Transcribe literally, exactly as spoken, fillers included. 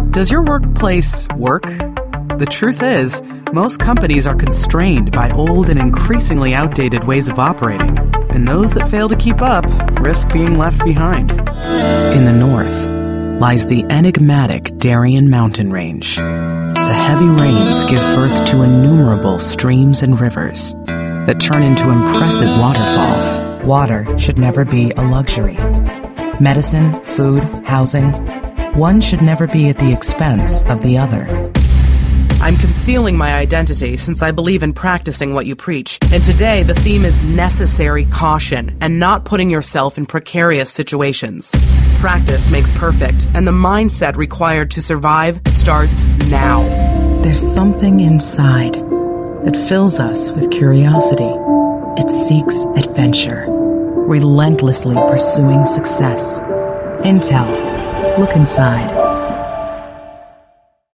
Does your workplace work? The truth is, most companies are constrained by old and increasingly outdated ways of operating, and those that fail to keep up risk being left behind. In the north lies the enigmatic Darien Mountain Range. The heavy rains give birth to innumerable streams and rivers that turn into impressive waterfalls. Water should never be a luxury. Medicine, food, housing, one should never be at the expense of the other. I'm concealing my identity since I believe in practicing what you preach, and today the theme is necessary caution and not putting yourself in precarious situations. Practice makes perfect, and the mindset required to survive starts now. There's something inside that fills us with curiosity. It seeks adventure, relentlessly pursuing success. Intel, look inside.